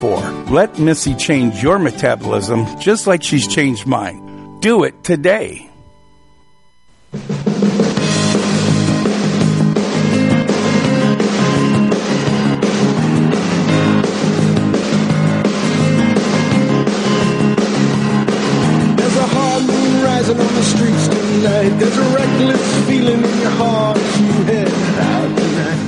Let Missy change your metabolism just like she's changed mine. Do it today. There's a hard moon rising on the streets tonight. There's a reckless feeling in your heart as you head out tonight.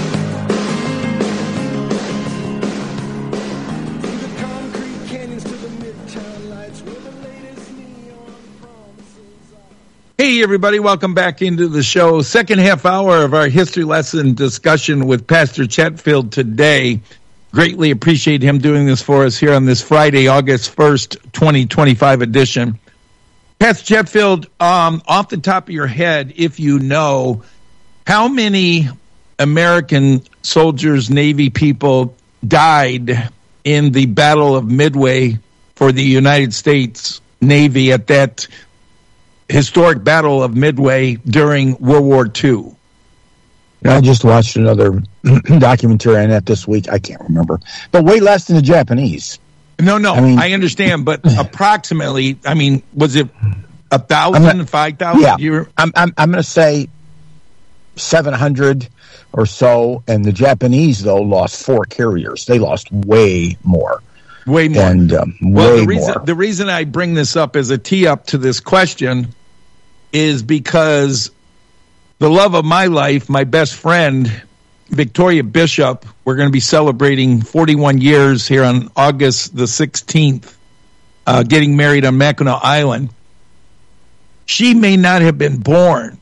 Hey, everybody. Welcome back into the show. Second half hour of our history lesson discussion with Pastor Chetfield today. Greatly appreciate him doing this for us here on this Friday, August 1st, 2025 edition. Pastor Chetfield, off the top of your head, if you know, how many American soldiers, Navy people died in the Battle of Midway for the United States Navy at that historic Battle of Midway during World War II? I just watched another documentary on that this week. I can't remember, but way less than the Japanese. No, I understand, but approximately, was it 1,000, 5,000? Yeah, I'm going to say 700 or so, and the Japanese though lost 4 carriers. They lost way more. Way more. And the reason I bring this up as a tee up to this question is because the love of my life, my best friend, Victoria Bishop, we're going to be celebrating 41 years here on August the 16th, getting married on Mackinac Island. She may not have been born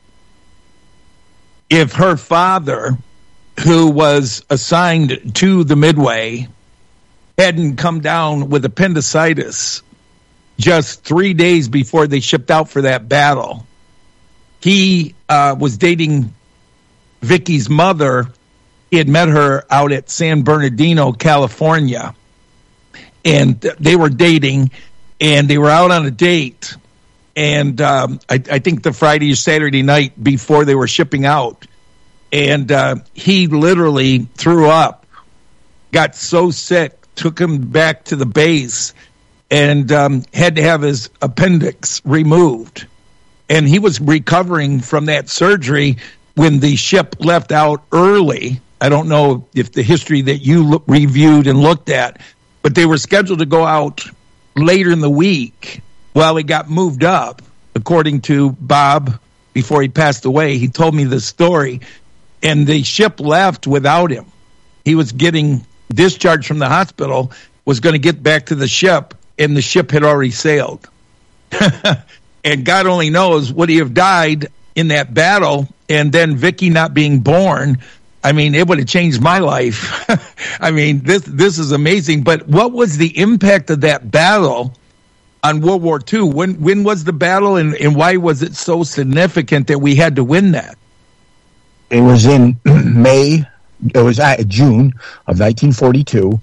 if her father, who was assigned to the Midway, hadn't come down with appendicitis just 3 days before they shipped out for that battle. He was dating Vicky's mother. He had met her out at San Bernardino, California, and they were dating, and they were out on a date. And I think the Friday or Saturday night before they were shipping out, and he literally threw up, got so sick, took him back to the base, and had to have his appendix removed. And he was recovering from that surgery when the ship left out early. I don't know if the history that you reviewed and looked at, but they were scheduled to go out later in the week while he got moved up, according to Bob, before he passed away. He told me the story, and the ship left without him. He was getting discharged from the hospital, was going to get back to the ship, and the ship had already sailed. And God only knows, would he have died in that battle, and then Vicky not being born? It would have changed my life. This is amazing. But what was the impact of that battle on World War II? When was the battle, and why was it so significant that we had to win that? It was in June of 1942.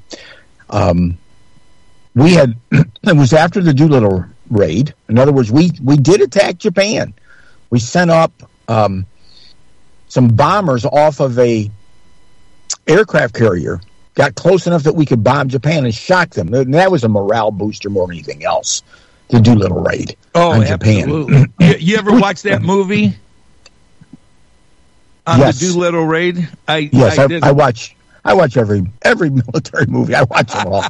It was after the Doolittle raid. In other words, we did attack Japan. We sent up some bombers off of a aircraft carrier, got close enough that we could bomb Japan and shock them. And that was a morale booster more than anything else, the Doolittle raid on Japan. Absolutely. You ever watch that movie on the Doolittle raid? I watch every military movie. I watch them all.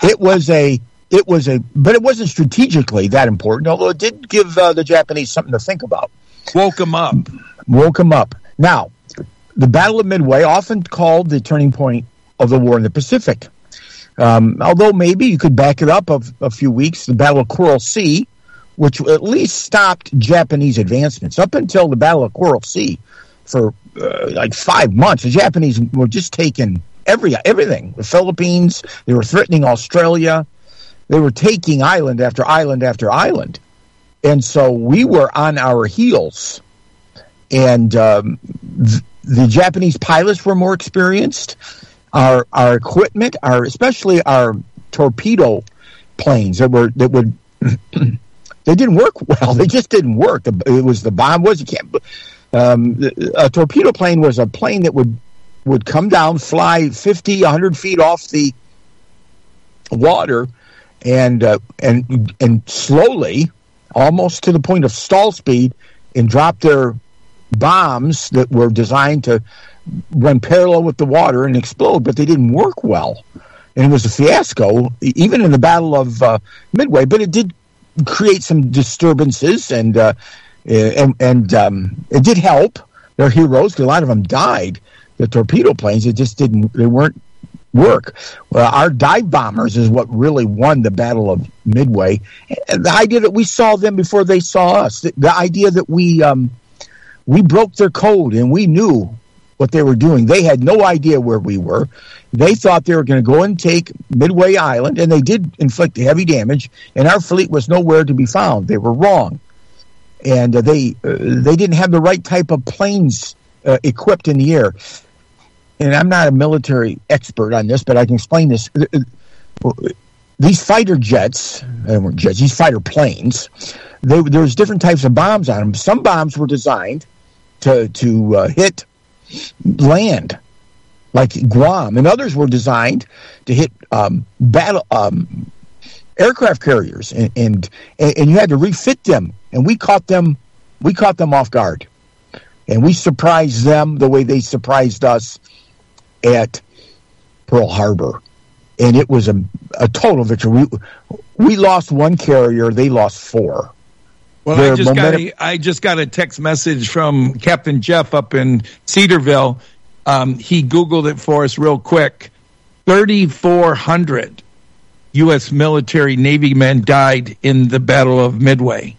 But it wasn't strategically that important, although it did give the Japanese something to think about. Woke them up. Now, the Battle of Midway, often called the turning point of the war in the Pacific. Although maybe you could back it up a few weeks, the Battle of Coral Sea, which at least stopped Japanese advancements. Up until the Battle of Coral Sea, for like 5 months, the Japanese were just taking everything. The Philippines, they were threatening Australia. They were taking island after island after island. And so we were on our heels. And the Japanese pilots were more experienced. Our equipment, especially our torpedo planes they didn't work well. They just didn't work. It was the bomb was a torpedo plane was a plane that would come down, fly 50, 100 feet off the water, and slowly, almost to the point of stall speed, and drop their bombs that were designed to run parallel with the water and explode, but they didn't work well. And it was a fiasco, even in the Battle of Midway, but it did create some disturbances, and it did help their heroes, because a lot of them died. The torpedo planes, they weren't work. Well, our dive bombers is what really won the Battle of Midway. And the idea that we saw them before they saw us, the idea that we broke their code and we knew what they were doing. They had no idea where we were. They thought they were going to go and take Midway Island, and they did inflict heavy damage, and our fleet was nowhere to be found. They were wrong. And they didn't have the right type of planes equipped in the air. And I'm not a military expert on this, but I can explain this. These fighter jets, these fighter planes, there's different types of bombs on them. Some bombs were designed to hit land, like Guam, and others were designed to hit battle aircraft carriers, and you had to refit them. And we caught them off guard, and we surprised them the way they surprised us at Pearl Harbor, and it was a total victory. We lost one carrier; they lost four. Well, I just got a text message from Captain Jeff up in Cedarville. He Googled it for us real quick. 3,400 U.S. military Navy men died in the Battle of Midway.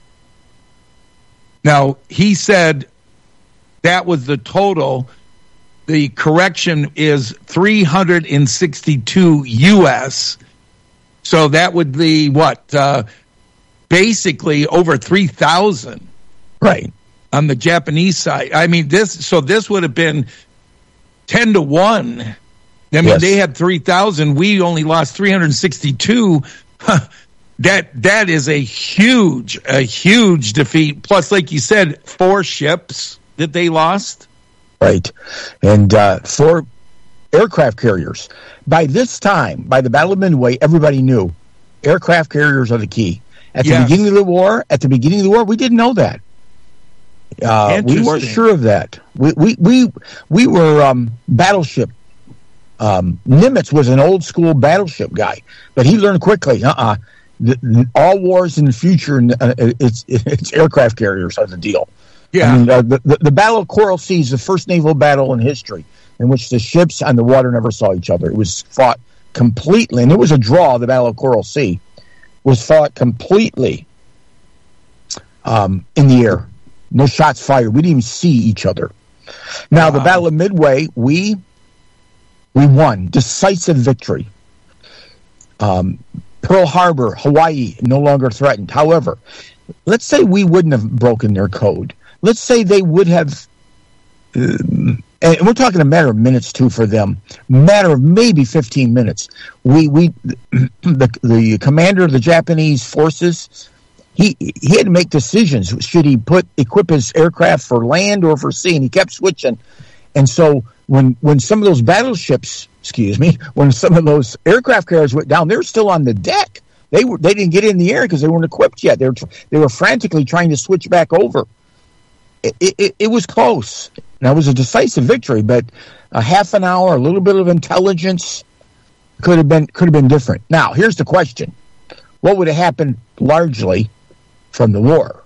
Now, he said that was the total. The correction is 362 U.S. So that would be what? Basically over 3,000. Right. On the Japanese side. I mean, this would have been 10 to 1. I mean, yes. They had 3,000. We only lost 362. That is a huge defeat. Plus, like you said, 4 ships that they lost. Right. And 4 aircraft carriers. By this time, by the Battle of Midway, everybody knew aircraft carriers are the key. At the beginning of the war, we didn't know that. We weren't sure of that. We were battleship. Nimitz was an old school battleship guy, but he learned quickly. All wars in the future, it's aircraft carriers are the deal. Yeah. I mean, the Battle of Coral Sea is the first naval battle in history in which the ships on the water never saw each other. It was fought completely, and it was a draw. The Battle of Coral Sea was fought completely in the air. No shots fired. We didn't even see each other. Now, the Battle of Midway, we won. Decisive victory. Pearl Harbor, Hawaii, no longer threatened. However, let's say we wouldn't have broken their code. Let's say they would have, and we're talking a matter of minutes too for them, matter of maybe 15 minutes. The commander of the Japanese forces, he had to make decisions. Should he equip his aircraft for land or for sea? And he kept switching. And so when some of those battleships, when some of those aircraft carriers went down, they were still on the deck. They didn't get in the air because they weren't equipped yet. They were frantically trying to switch back over. It was close. That was a decisive victory, but a half an hour, a little bit of intelligence could have been different. Now, here's the question: what would have happened largely from the war?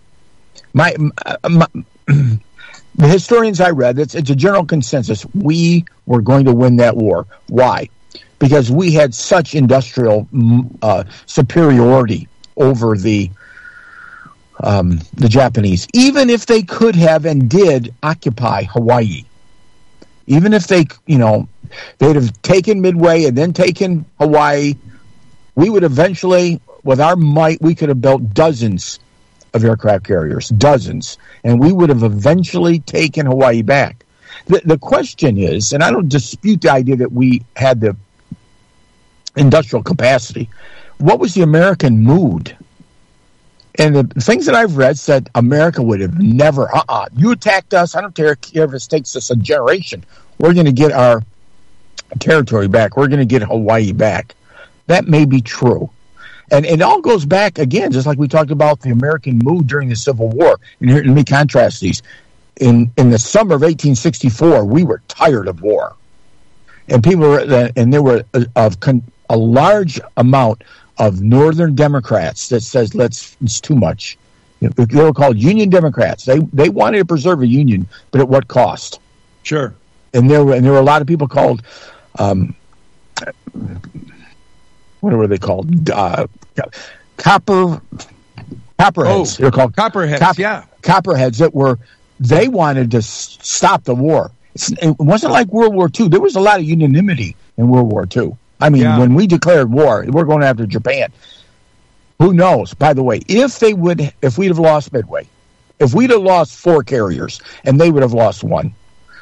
The historians I read, it's a general consensus. We were going to win that war. Why? Because we had such industrial superiority over the Japanese. Even if they could have and did occupy Hawaii, even if they'd have taken Midway and then taken Hawaii, we would eventually, with our might, we could have built dozens of aircraft carriers, and we would have eventually taken Hawaii back. The question is, and I don't dispute the idea that we had the industrial capacity, what was the American mood? And the things that I've read said America would have never, you attacked us, I don't care if it takes us a generation, we're going to get our territory back, we're going to get Hawaii back. That may be true. And it all goes back, again, just like we talked about the American mood during the Civil War. And here, let me contrast these. In the summer of 1864, we were tired of war. And there were a large amount of Northern Democrats that says, it's too much. They were called Union Democrats. They wanted to preserve a union, but at what cost? Sure. And there were a lot of people called, what were they called? Copperheads. Oh, They're called Copperheads. Copperheads they wanted to stop the war. It wasn't like World War II. There was a lot of unanimity in World War II. I mean, when we declared war, we're going after Japan. Who knows? By the way, if we'd have lost Midway, if we'd have lost 4 carriers and they would have lost 1,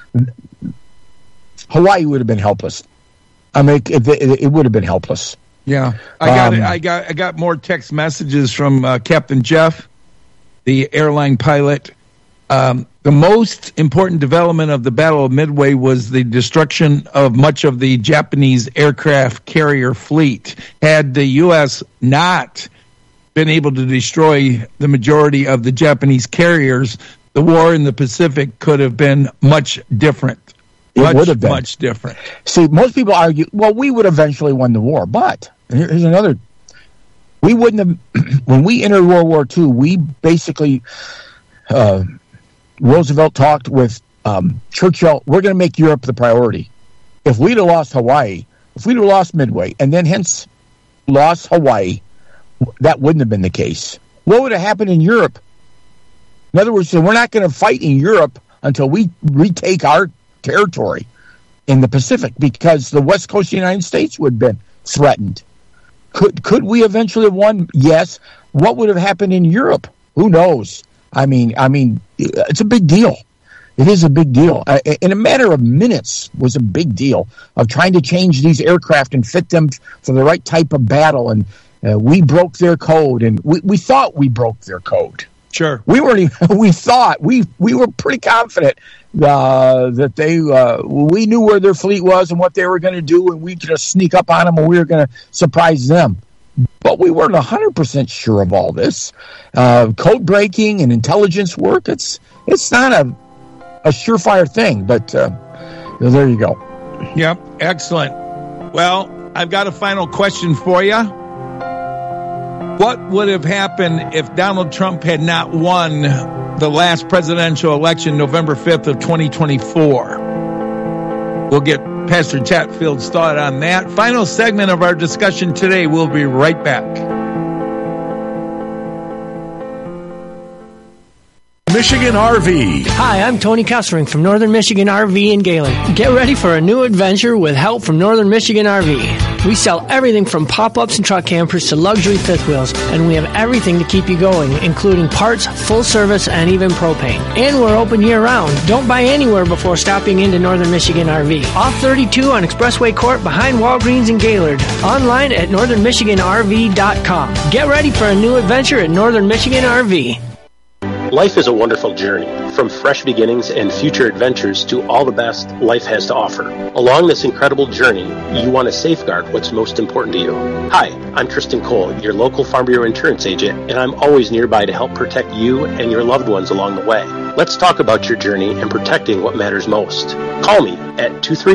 Hawaii would have been helpless. I mean, it would have been helpless. Yeah, I got more text messages from Captain Jeff, the airline pilot. The most important development of the Battle of Midway was the destruction of much of the Japanese aircraft carrier fleet. Had the U.S. not been able to destroy the majority of the Japanese carriers, the war in the Pacific could have been much different. It would have been much different. See, most people argue, well, we would eventually win the war, but here's another. We wouldn't have, when we entered World War II, we basically, Roosevelt talked with Churchill, we're going to make Europe the priority. If we'd have lost Hawaii, if we'd have lost Midway, and then hence lost Hawaii, that wouldn't have been the case. What would have happened in Europe? In other words, we're not going to fight in Europe until we retake our territory in the Pacific, because the west coast of the United States would have been threatened. Could we eventually have won? Yes. What would have happened in Europe? Who knows? I mean, it's a big deal. It is a big deal. In a matter of minutes was a big deal of trying to change these aircraft and fit them for the right type of battle. And we broke their code, and we thought we broke their code. Sure. We were pretty confident that we knew where their fleet was and what they were going to do, and we could just sneak up on them and we were going to surprise them. But we weren't 100% sure of all this. Code breaking and intelligence work, it's not a surefire thing, but there you go. Yep, excellent. Well, I've got a final question for you. What would have happened if Donald Trump had not won the last presidential election, November 5th of 2024? We'll get Pastor Chatfield's thought on that. Final segment of our discussion today. We'll be right back. Michigan RV. Hi, I'm Tony Kessering from Northern Michigan RV in Galen. Get ready for a new adventure with help from Northern Michigan RV. We sell everything from pop-ups and truck campers to luxury fifth wheels, and we have everything to keep you going, including parts, full service, and even propane. And we're open year-round. Don't buy anywhere before stopping into Northern Michigan RV. Off 32 on Expressway Court behind Walgreens in Gaylord. Online at northernmichiganrv.com. Get ready for a new adventure at Northern Michigan RV. Life is a wonderful journey, from fresh beginnings and future adventures to all the best life has to offer. Along this incredible journey, you want to safeguard what's most important to you. Hi, I'm Tristan Cole, your local Farm Bureau insurance agent, and I'm always nearby to help protect you and your loved ones along the way. Let's talk about your journey and protecting what matters most. Call me at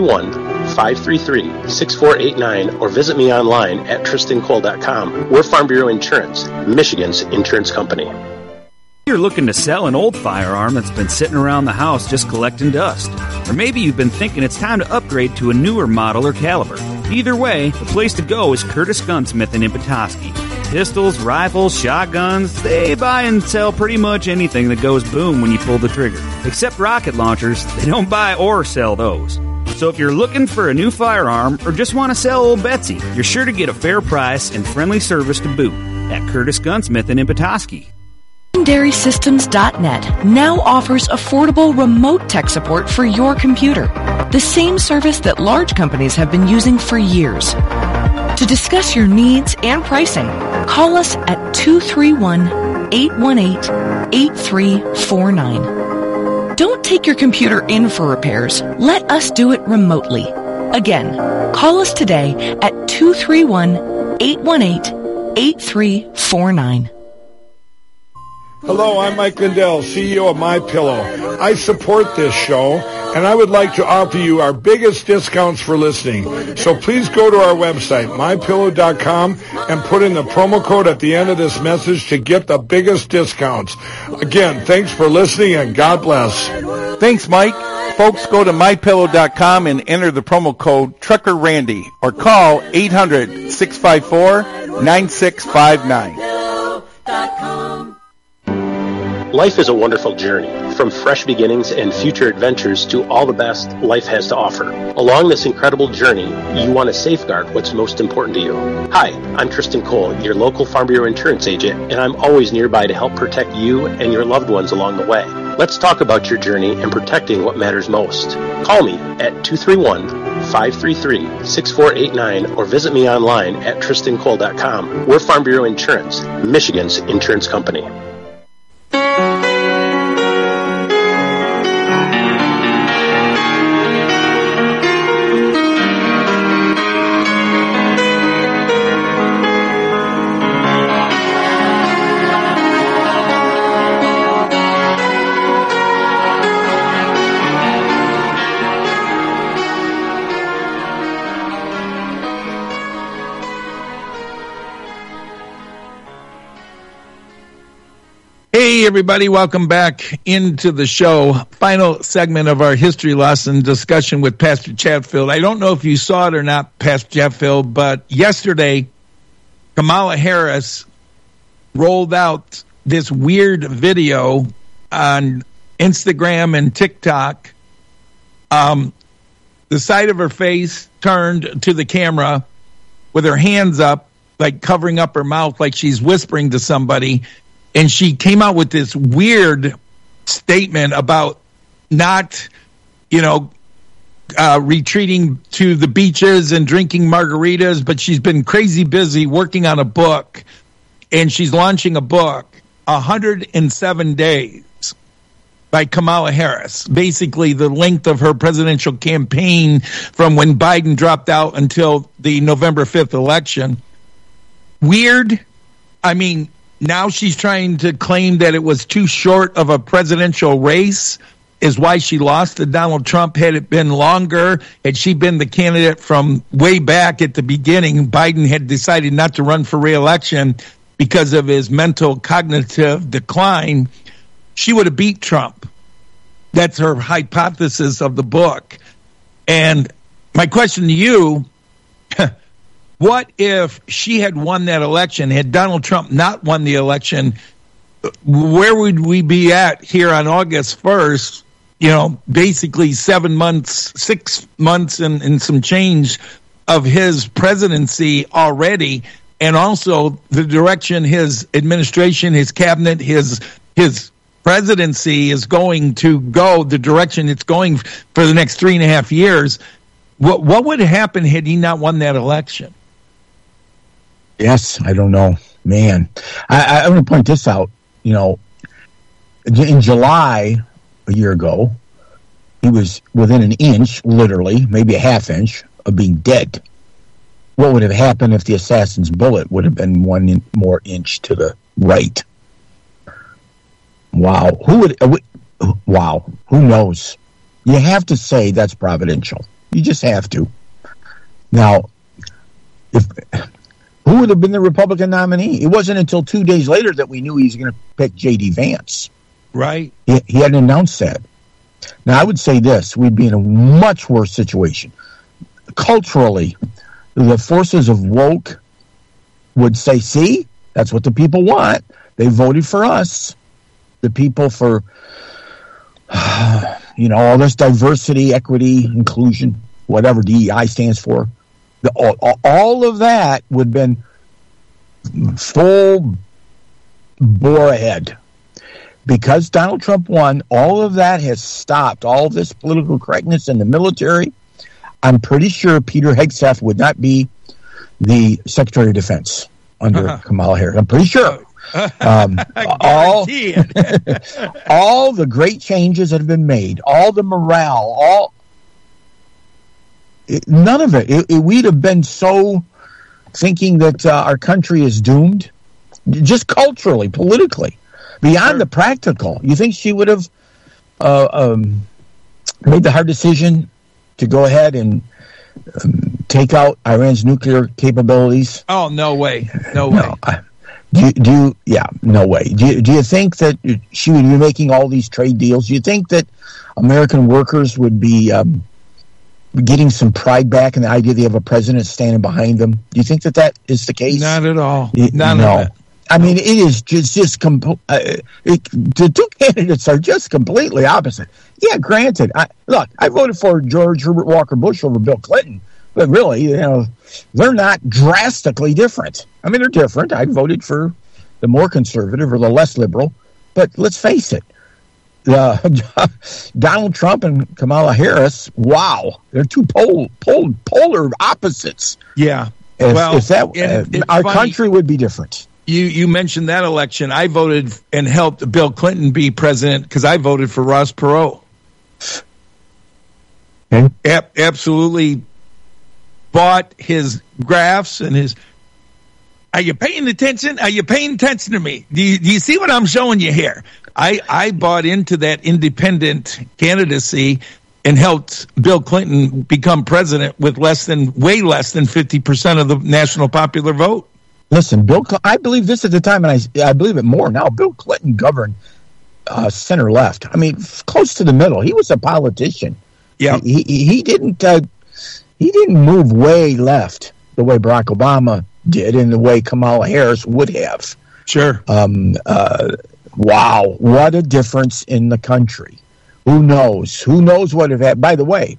231-533-6489 or visit me online at tristancole.com. We're Farm Bureau Insurance, Michigan's insurance company. You're looking to sell an old firearm that's been sitting around the house just collecting dust. Or maybe you've been thinking it's time to upgrade to a newer model or caliber. Either way, the place to go is Curtis Gunsmith in Petoskey. Pistols, rifles, shotguns, they buy and sell pretty much anything that goes boom when you pull the trigger. Except rocket launchers, they don't buy or sell those. So if you're looking for a new firearm or just want to sell old Betsy, you're sure to get a fair price and friendly service to boot at Curtis Gunsmith in Petoskey. LegendarySystems.net now offers affordable remote tech support for your computer, the same service that large companies have been using for years. To discuss your needs and pricing, call us at 231-818-8349. Don't take your computer in for repairs. Let us do it remotely. Again, call us today at 231-818-8349. 818-8349. Hello, I'm Mike Lindell, CEO of MyPillow. I support this show, and I would like to offer you our biggest discounts for listening. So please go to our website, MyPillow.com, and put in the promo code at the end of this message to get the biggest discounts. Again, thanks for listening, and God bless. Thanks, Mike. Folks, go to MyPillow.com and enter the promo code TruckerRandy or call 800-654-9659. Life is a wonderful journey, from fresh beginnings and future adventures to all the best life has to offer. Along this incredible journey, you want to safeguard what's most important to you. Hi, I'm Tristan Cole, your local Farm Bureau insurance agent, and I'm always nearby to help protect you and your loved ones along the way. Let's talk about your journey and protecting what matters most. Call me at 231-533-6489 or visit me online at tristancole.com. We're Farm Bureau Insurance, Michigan's insurance company. Hey, everybody, welcome back into the show. Final segment of our history lesson discussion with Pastor Chatfield. I don't know if you saw it or not, Pastor Chatfield, but yesterday, Kamala Harris rolled out this weird video on Instagram and TikTok. The side of her face turned to the camera with her hands up, like covering up her mouth, like she's whispering to somebody. And she came out with this weird statement about not, retreating to the beaches and drinking margaritas, but she's been crazy busy working on a book, and she's launching a book, 107 Days by Kamala Harris, basically the length of her presidential campaign from when Biden dropped out until the November 5th election. Weird. I mean, now she's trying to claim that it was too short of a presidential race is why she lost to Donald Trump. Had it been longer, had she been the candidate from way back at the beginning, Biden had decided not to run for re-election because of his mental cognitive decline, she would have beat Trump. That's her hypothesis of the book. And my question to you, what if she had won that election? Had Donald Trump not won the election, where would we be at here on August 1st? Basically 6 months and some change of his presidency already, and also the direction his administration, his cabinet, his presidency is going to go, the direction it's going for the next 3.5 years. What would happen had he not won that election? Yes, I don't know, man. I want to point this out. In July a year ago, he was within an inch, literally, maybe a half inch, of being dead. What would have happened if the assassin's bullet would have been 1 more inch to the right? Wow. Wow. Who knows? You have to say that's providential. You just have to. Now, who would have been the Republican nominee? It wasn't until 2 days later that we knew he was going to pick J.D. Vance. Right. He hadn't announced that. Now, I would say this. We'd be in a much worse situation. Culturally, the forces of woke would say, see, that's what the people want. They voted for us. The people for, all this diversity, equity, inclusion, whatever DEI stands for. All of that would have been full bore ahead. Because Donald Trump won, all of that has stopped. All of this political correctness in the military. I'm pretty sure Peter Hegseth would not be the Secretary of Defense under Kamala Harris. I'm pretty sure. All the great changes that have been made, all the morale, none of it. We'd have been so thinking that our country is doomed, just culturally, politically, beyond the practical? You think she would have made the hard decision to go ahead and take out Iran's nuclear capabilities? Oh, no way. No way. No way. Do you think that she would be making all these trade deals? Do you think that American workers would be getting some pride back in the idea they have a president standing behind them? Do you think that is the case? Not at all. None of it. I mean, it is just the two candidates are just completely opposite. Yeah, granted. I voted for George Herbert Walker Bush over Bill Clinton, but really, they're not drastically different. I mean, they're different. I voted for the more conservative or the less liberal, but let's face it, Donald Trump and Kamala Harris. Wow, they're two polar opposites. Yeah. Our country would be different. You mentioned that election. I voted and helped Bill Clinton be president because I voted for Ross Perot. Okay. Absolutely bought his graphs and his. Are you paying attention? Are you paying attention to me? Do you see what I'm showing you here? I bought into that independent candidacy and helped Bill Clinton become president with way less than 50% of the national popular vote. Listen, I believe this at the time, and I believe it more now. Bill Clinton governed center-left. I mean, close to the middle. He was a politician. Yeah, he didn't move way left the way Barack Obama did, and the way Kamala Harris would have. Sure. Wow, what a difference in the country. Who knows? Who knows what have happened? By the way,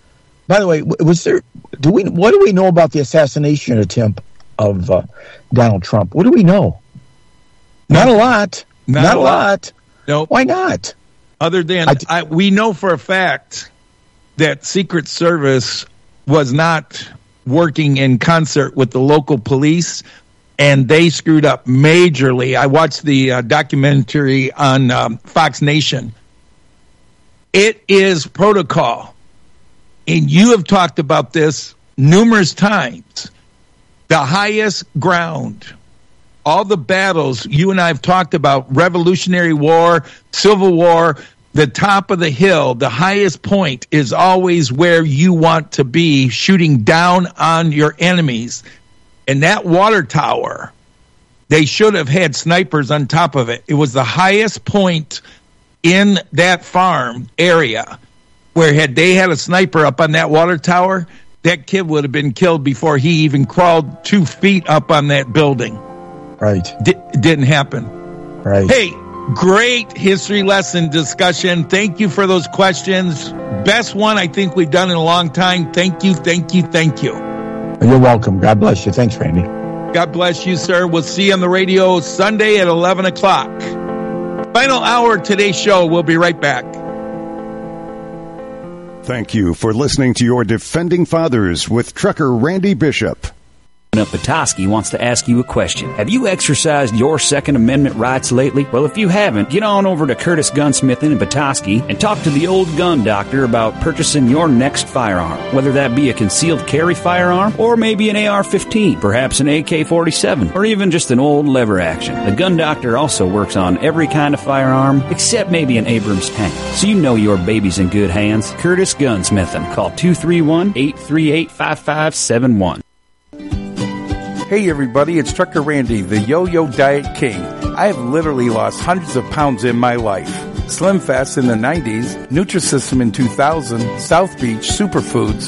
was there? What do we know about the assassination attempt of Donald Trump? What do we know? Not a lot. Not a lot. No. Why not? Other than we know for a fact that Secret Service was not working in concert with the local police, and they screwed up majorly. I watched the documentary on Fox Nation. It is protocol, and you have talked about this numerous times. The highest ground, all the battles you and I have talked about, Revolutionary War, Civil War, the top of the hill, the highest point is always where you want to be, shooting down on your enemies. And that water tower, they should have had snipers on top of it. It was the highest point in that farm area where had they had a sniper up on that water tower, that kid would have been killed before he even crawled 2 feet up on that building. Right. Didn't happen. Right. Hey, great history lesson discussion. Thank you for those questions. Best one I think we've done in a long time. Thank you. You're welcome. God bless you. Thanks, Randy. God bless you, sir. We'll see you on the radio Sunday at 11 o'clock. Final hour of today's show. We'll be right back. Thank you for listening to your Defending Fathers with Trucker Randy Bishop. Up Petoskey wants to ask you a question. Have you exercised your Second Amendment rights lately? Well, if you haven't, get on over to Curtis Gunsmithing in Petoskey and talk to the old gun doctor about purchasing your next firearm, whether that be a concealed carry firearm or maybe an AR-15, perhaps an AK-47, or even just an old lever action. The gun doctor also works on every kind of firearm except maybe an Abrams tank. So you know your baby's in good hands. Curtis Gunsmithing. Call 231-838-5571. Hey everybody, it's Trucker Randy, the Yo-Yo Diet King. I have literally lost hundreds of pounds in my life. Slim Fast in the 90s, Nutrisystem in 2000, South Beach Superfoods,